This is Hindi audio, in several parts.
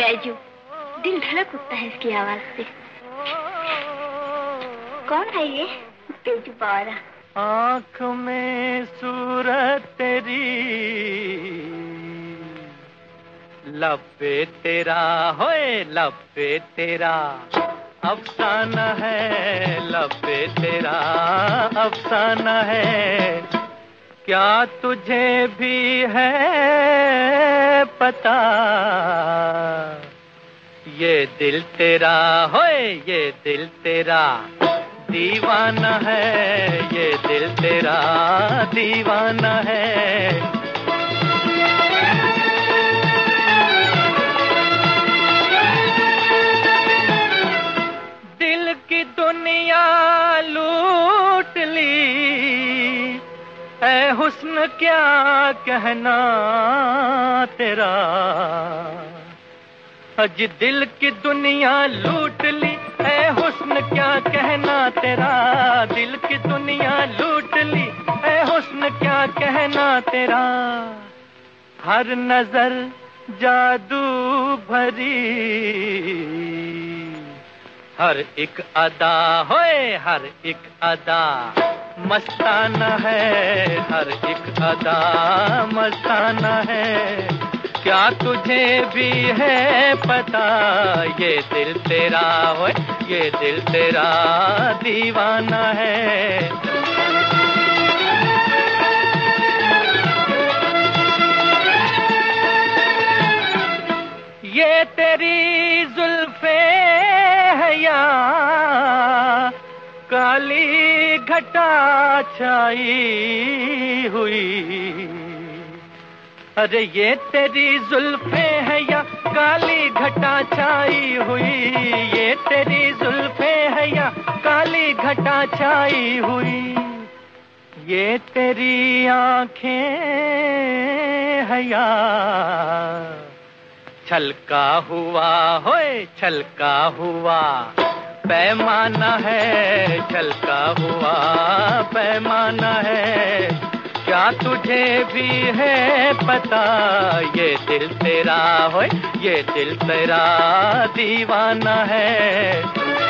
बैजू, दिल धड़क उठता है इसकी आवाज से। कौन है ये बैजू बावरा? आँख में सूरत तेरी, लब पे तेरा होए, लब पे तेरा अफसाना है, लब पे तेरा अफसाना है। क्या तुझे भी है पता, ये दिल तेरा होए, ये दिल तेरा दीवाना है, ये दिल तेरा दीवाना है। दिल की दुनिया लूट ली, ऐ हुस्न क्या कहना तेरा। अज दिल की दुनिया लूट ली, ऐ हुस्न क्या कहना तेरा। दिल की दुनिया लूट ली, ऐ हुस्न क्या कहना तेरा। हर नजर जादू भरी, हर एक अदा होए, हर एक अदा मस्ताना है, हर एक अदा मस्ताना है। क्या तुझे भी है पता, ये दिल तेरा होए, ये दिल तेरा दीवाना है। ये तेरी जुल्फे है या काली घटा छाई हुई। अरे ये तेरी जुल्फे है या काली घटा छाई हुई। ये तेरी जुल्फे है या काली घटा छाई हुई। ये तेरी आंखें है या छलका हुआ होए, छलका हुआ पैमाना है, छलका हुआ पैमाना है। क्या तुझे भी है पता, ये दिल तेरा होए, ये दिल तेरा दीवाना है।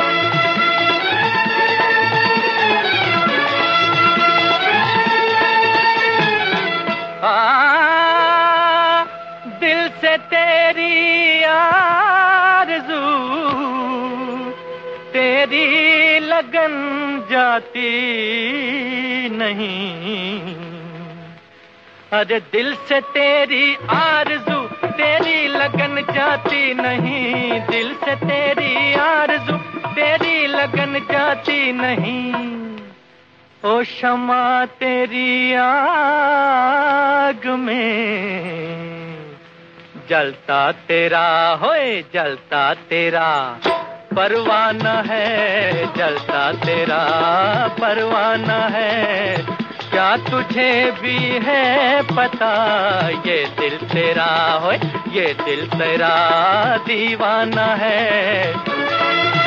दिल से तेरी आरज़ू, तेरी लगन जाती नहीं। अरे दिल से तेरी आरज़ू, तेरी लगन जाती नहीं। दिल से तेरी आरज़ू, तेरी लगन जाती नहीं। ओ शमा तेरी आग में जलता तेरा होए, जलता तेरा परवाना है, जलता तेरा परवाना है। क्या तुझे भी है पता, ये दिल तेरा होए, ये दिल तेरा दीवाना है।